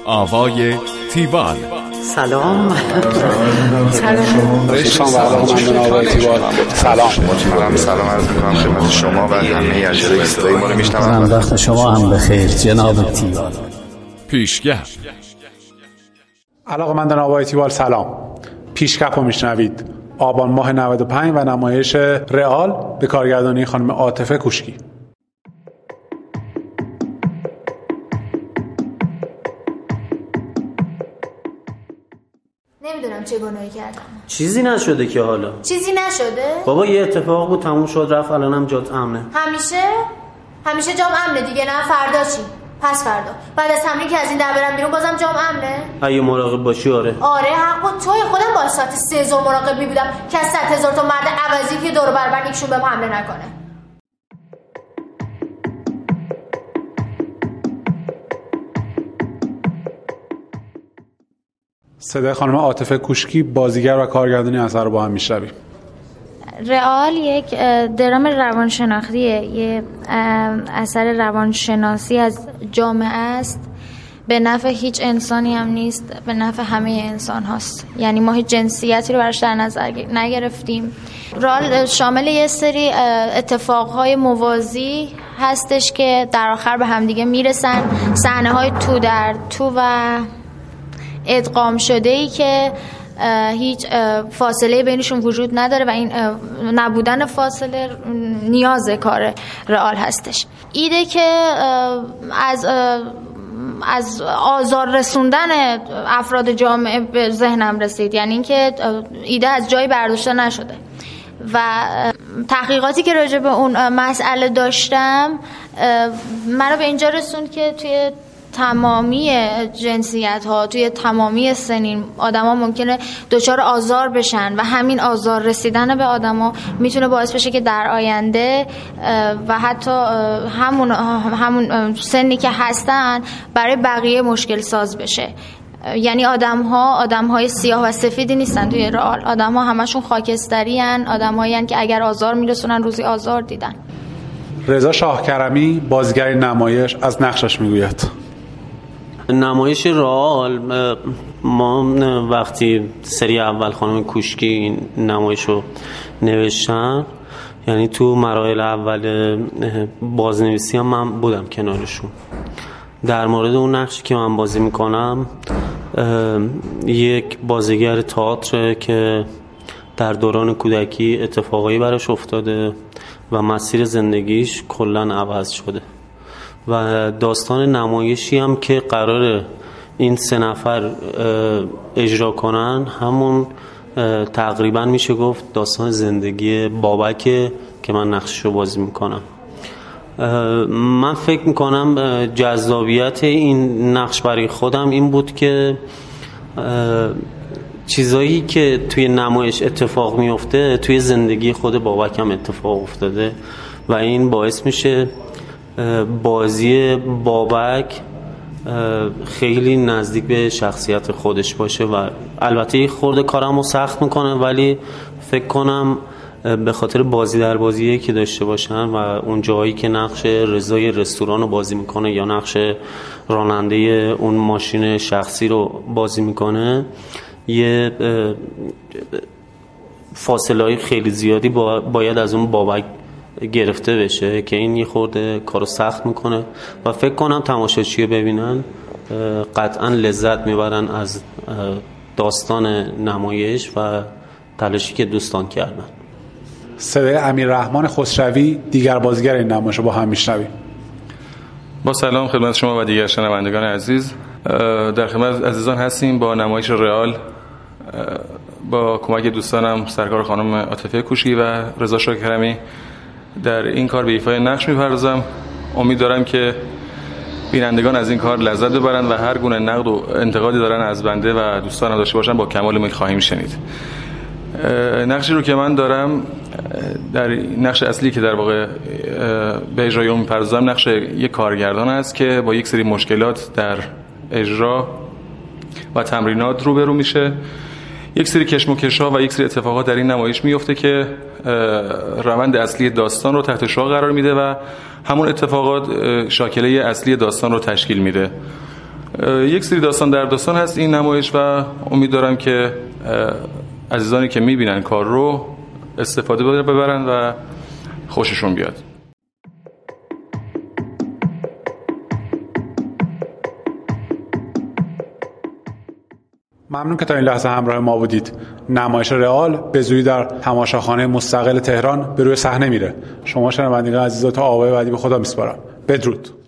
آوای تیوال. سلام. سلام عرض می‌کنم خدمت شما و همه اجرای صدای ما رو میشنوم. وقت شما هم بخیر جناب تیوال. پیشگر. علاقه‌مندان آوای تیوال سلام. پیشکپ رو میشنوید. آبان ماه 95 و نمایش رئال به کارگردانی خانم عاطفه کوشکی. نمیدونم چه گناهی کردم. چیزی نشده که حالا. چیزی نشده؟ بابا یه اتفاق بود تموم شد رفت، الانم جات امنه. همیشه جام امنه دیگه. نه فردا چی؟ پس فردا بعد از تمرین که از این در برم بیرون بازم جام امنه؟ اگه مراقب باشی آره حق با توی. خودم با ساعت 3 ظهر مراقب میبودم که از 100,000 تا مرد عوضی که دور و بر یکشون بهم حمله نکنه. صدای خانم عاطفه کوشکی بازیگر و کارگردانی اثر رو با هم میشنویم. رئال یک درام روانشناختیه، یه اثر روانشناسی از جامعه است. به نفع هیچ انسانی هم نیست، به نفع همه انسان هاست. یعنی ما هیچ جنسیتی رو براش در نظر نگرفتیم. رئال شامل یه سری اتفاقهای موازی هستش که در آخر به همدیگه میرسن. صحنه‌های تو در تو و ادغام شده‌ای که هیچ فاصله بینشون وجود نداره و این نبودن فاصله نیاز کار رئال هستش. ایده که از آزار رسوندن افراد جامعه به ذهنم رسید، یعنی اینکه ایده از جایی برداشته نشده و تحقیقاتی که راجع به اون مسئله داشتم منو به اینجا رسوند که توی تمامی جنسیت ها، توی تمامی سنین آدم ها ممکنه دچار آزار بشن و همین آزار رسیدن به آدم ها میتونه باعث بشه که در آینده و حتی همون سنی که هستن برای بقیه مشکل ساز بشه. یعنی آدم های سیاه و سفیدی نیستن توی رئال. آدم ها همشون خاکستری هن. آدم هایی که اگر آزار میرسونن روزی آزار دیدن. رضا شاهکرمی بازیگر نمایش از نقشش میگوید. نمایش رئال، ما وقتی سری اول خانم کوشکی این نمایش رو نوشتن، یعنی تو مراحل اول بازنویسی هم من بودم کنارشون. در مورد اون نقشی که من بازی میکنم، یک بازیگر تئاتر که در دوران کودکی اتفاقایی براش افتاده و مسیر زندگیش کلاً عوض شده و داستان نمایشی هم که قراره این 3 نفر اجرا کنن تقریبا میشه گفت داستان زندگی بابکه که من نقششو بازی میکنم. من فکر میکنم جذابیت این نقش برای خودم این بود که چیزایی که توی نمایش اتفاق میفته توی زندگی خود بابک هم اتفاق افتاده و این باعث میشه بازی بابک خیلی نزدیک به شخصیت خودش باشه و البته خورده کارمو سخت میکنه، ولی فکر کنم به خاطر بازی در بازیه که داشته باشن و اون جایی که نقش رضای رستوران رو بازی میکنه یا نقش راننده اون ماشین شخصی رو بازی میکنه، یه فاصله خیلی زیادی باید از اون بابک گرفته بشه که این یه خورده کارو سخت میکنه و فکر کنم تماشاچی ببینن قطعا لذت میبرن از داستان نمایش و تلاشی که دوستان کردن. صدای امیررحمان خسروی دیگر بازیگر این نمایش رو با هم میشنویم. با سلام خدمت شما و دیگر شنوندگان عزیز. در خدمت عزیزان هستیم با نمایش رئال با کمک دوستانم سرکار خانم عاطفه کوشکی و رضا شاهکرمی. در این کار به ایفای نقش می‌پردازم. امید دارم که بینندگان از این کار لذت ببرند و هر گونه نقد و انتقادی دارن از بنده و دوستانم داشته باشن با کمال میل خواهیم شنید. نقشی رو که من دارم در نقش اصلی که در واقع به اجرای اون می‌پردازم نقش یک کارگردان است که با یک سری مشکلات در اجرا و تمرینات روبرو میشه. یک سری کشمکش‌ها و یک سری اتفاقات در این نمایش میفته که روند اصلی داستان رو تحت شعاع قرار میده و همون اتفاقات شاکله اصلی داستان رو تشکیل میده. یک سری داستان در داستان هست این نمایش و امیدوارم که عزیزانی که میبینن کار رو استفاده ببرن و خوششون بیاد. ممنون که تا این لحظه همراه ما بودید. نمایش رئال به زودی در تماشاخانه مستقل تهران به روی صحنه میره. شما شنوندگان عزیز تا آقای بعدی به خدا میسپارم. بدرود.